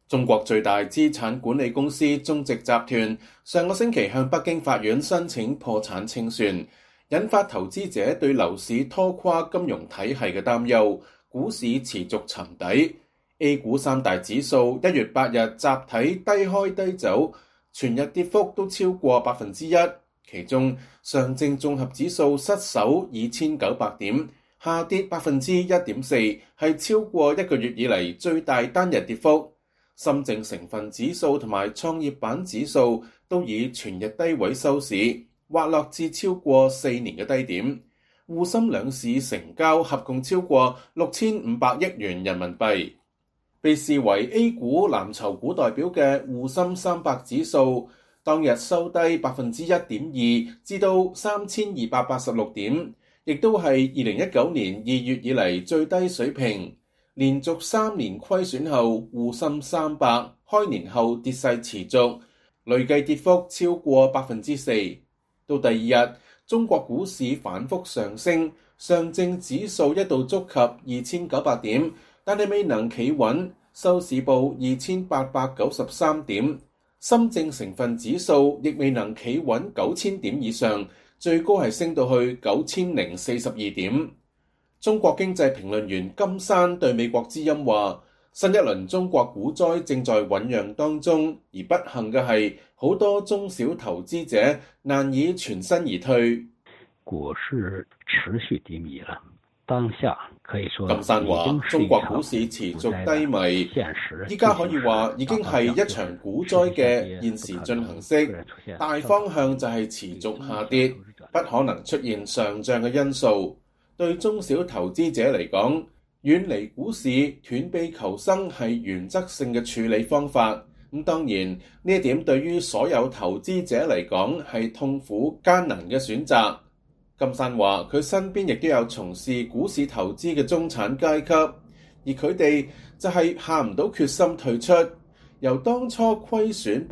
中國最大資產管理公司中植集團上個星期向北京法院申請破產清算，引發投資者對樓市拖垮金融體系嘅擔憂，股市持續沉底。A 股三大指數1月8日集體低開低走，全日跌幅都超過1%，其中上證綜合指數失守2900點，下跌1.4%，係超過一個月以嚟最大單日跌幅。深證成分指數同埋創業板指數都以全日低位收市，滑落至超過4年嘅低點。滬深兩市成交合共超過6500億元人民幣。被視為 A 股藍籌股代表嘅滬深300指數，當日收低1.2%，至到3286點，亦都係2019年2月以嚟最低水平。連續3年虧損後，滬深300開年後跌勢持續，累計跌幅超過4%。到第二日，中國股市反覆上升，上證指數一度觸及2900點，但係未能企穩，收市報2893點。深證成分指數亦未能企穩9000點以上，最高係升到去9042點。中國經濟評論員金山對美國之音話：新一輪中國股災正在醞釀當中，而不幸嘅係好多中小投資者難以全身而退。 股市持續低迷了，當下可以說， 金山話：中國股市持續低迷，依家可以話已經係一場股災嘅現時進行式，大方向就係持續下跌，不可能出現上漲嘅因素。對中小投資者嚟講，遠離股市、斷臂求生係原則性嘅處理方法。咁當然呢一點對於所有投資者嚟講係痛苦艱難嘅選擇。金山話：佢身邊亦都有從事股市投資嘅中產階級，而佢哋就係下唔到決心退出。由當初虧損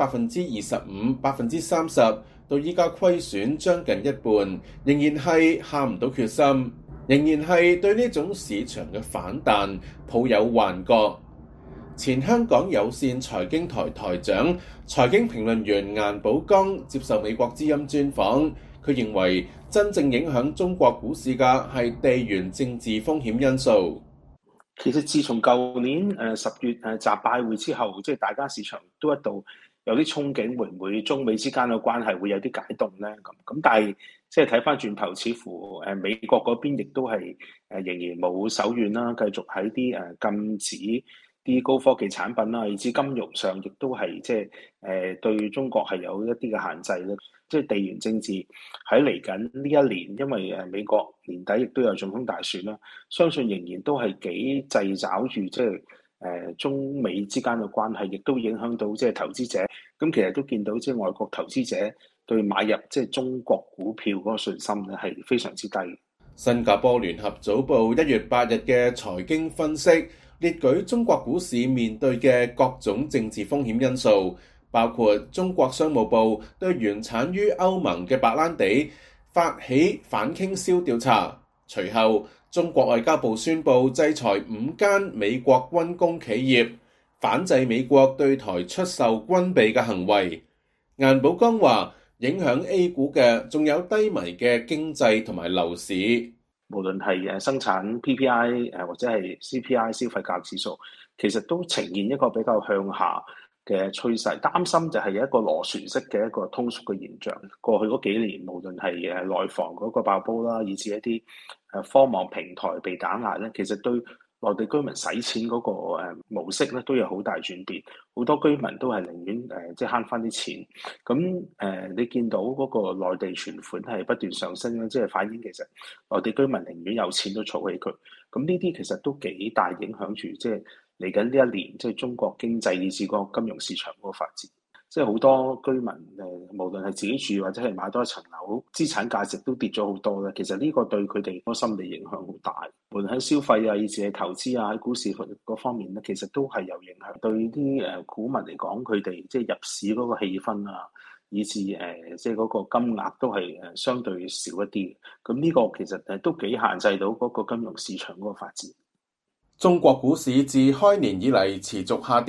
25%、30%到依家虧損將近一半，仍然係下唔到決心。仍然係對呢種市場嘅反彈抱有幻覺。前香港有線財經台台長、財經評論員顏寶剛接受美國之音專訪，佢認為真正影響中國股市嘅係地緣政治風險因素。 其實自從舊年10月習拜會之後，即係大家市場都一度有啲憧憬，會唔會中美之間嘅關係會有啲解凍咧？咁但係即係睇翻轉頭，似乎美國嗰邊亦都係仍然冇手軟啦，繼續喺啲禁止啲高科技產品啦，以至金融上亦都係即係對中國係有一啲嘅限制咧。即係地緣政治喺嚟緊呢一年，因為美國年底亦都有總統大選啦，相信仍然都係幾掣肘住即係中美之間嘅關係，亦都影響到即係投資者。咁其實都見到即係外國投資者對買入即係中國股票嗰個信心咧係非常之低。 新加坡聯合早報1月8日嘅財經分析列舉中國股市面對嘅各種政治風險因素，包括中國商務部對原產於歐盟嘅白蘭地發起反傾銷調查，隨後中國外交部宣布制裁5間美國軍工企業，反制美國對台出售軍備嘅行為。顏寶剛話：影響 A 股嘅仲有低迷嘅經濟同埋樓市， 無論係生產 PPI 或者係 CPI 消費價格指數，其實都呈現一個比較向下嘅趨勢，擔心就係有一個螺旋式嘅一個通縮嘅現象。過去嗰幾年，無論係內房嗰個爆煲啦，以至一啲科網平台被打壓咧，其實對內地居民使錢嗰個模式咧都有好大轉變。好多居民都係寧願即係慳翻啲錢。咁你見到嗰個內地存款係不斷上升咧，即係反映其實內地居民寧願有錢都儲起佢。咁呢啲其實都幾大影響住即係嚟緊呢一年，即係中國經濟以至個金融市場嗰個發展，即係好多居民無論係自己住或者係買多一層樓，資產價值都跌咗好多咧。其實呢個對佢哋個心理影響好大，無論喺消費啊，以至係投資啊，喺股市嗰方面咧，其實都係有影響。對啲股民嚟講，佢哋即係入市嗰個氣氛啊，以至即係嗰個金額都係相對少一啲。咁呢個其實都幾限制到嗰個金融市場嗰個發展。 中國股市自開年以嚟持續下跌，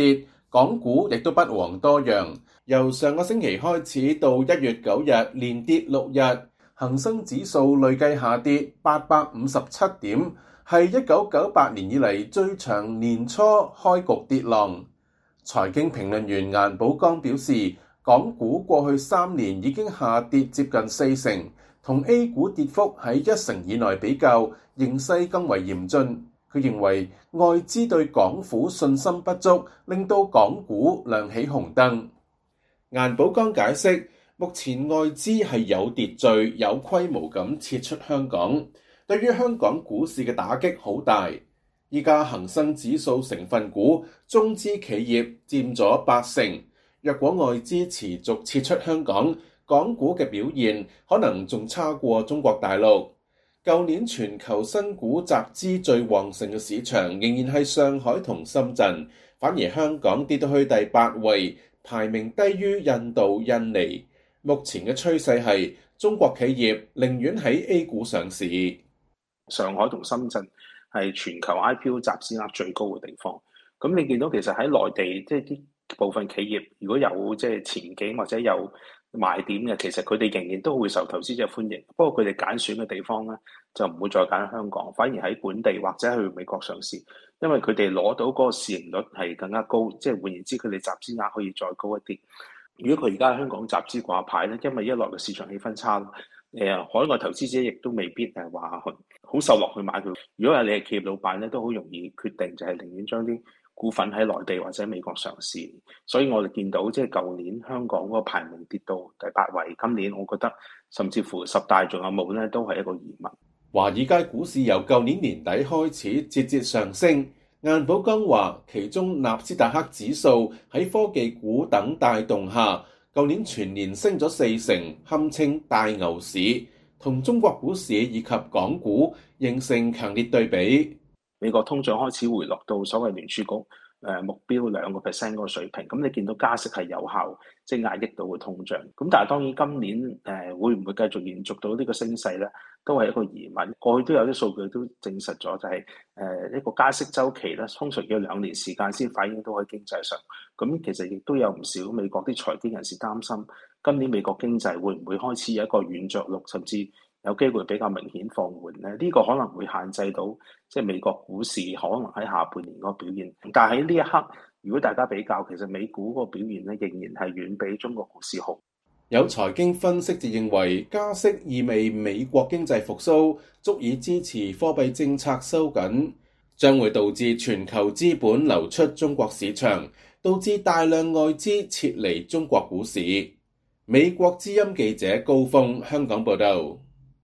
港股亦都不遑多讓，由上個星期開始到1月9日連跌6日，恒生指數累計下跌857點，係1998年以嚟最長年初開局跌浪。財經評論員顏寶剛表示，港股過去3年已經下跌接近40%，同 A 股跌幅喺1成以內比較，形勢更為嚴峻。佢認為外資對港府信心不足，令到港股亮起紅燈。顏寶剛解釋，目前外資係有秩序、有規模咁撤出香港，對於香港股市嘅打擊好大。依家恒生指數成分股中資企業佔咗80%，若果外資持續撤出香港，港股嘅表現可能仲差過中國大陸。舊年全球新股集資最旺盛嘅市場仍然係上海同深圳，反而香港跌到去第8位，排名低於印度、印尼。目前嘅趨勢係中國企業寧願喺 A 股上市。 上海同深圳係全球 IPO 集資額最高嘅地方。咁你見到其實喺內地，即係啲部分企業如果有即係前景或者有賣點嘅，其實佢哋仍然都會受投資者歡迎。不過佢哋揀選嘅地方咧，就唔會再揀香港，反而喺本地或者去美國上市，因為佢哋攞到嗰個市盈率係更加高，即係換言之，佢哋集資額可以再高一啲。如果佢而家喺香港集資掛牌咧，因為一來嘅市場氣氛差，海外投資者亦都未必係話好受落去買佢。如果係你係企業老闆咧，都好容易決定就係寧願將啲股份喺內地或者美國上市。所以我哋見到即係舊年香港嗰個排名跌到第8位，今年我覺得甚至乎10大仲有冇咧，都係一個疑問。 華爾街股市由舊年年底開始節節上升。顏寶剛話，其中納斯達克指數喺科技股等帶動下，舊年全年升咗40%，堪稱大牛市，同中國股市以及港股形成強烈對比。 美國通脹開始回落到所謂聯儲局目標2% 嗰個水平，咁你見到加息係有效，即係壓抑到個通脹。咁但係當然今年會唔會繼續延續到呢個升勢咧，都係一個疑問。過去都有啲數據都證實咗，就係一個加息週期咧，通常要2年時間先反映到喺經濟上。咁其實亦都有唔少美國啲財經人士擔心，今年美國經濟會唔會開始有一個軟着陸，甚至有機會比較明顯放緩咧？呢個可能會限制到即係美國股市可能喺下半年嗰個表現。但係喺呢一刻，如果大家比較，其實美股嗰個表現咧，仍然係遠比中國股市好。 有財經分析就認為，加息意味美國經濟復甦，足以支持貨幣政策收緊，將會導致全球資本流出中國市場，導致大量外資撤離中國股市。美國之音記者高峰香港報道。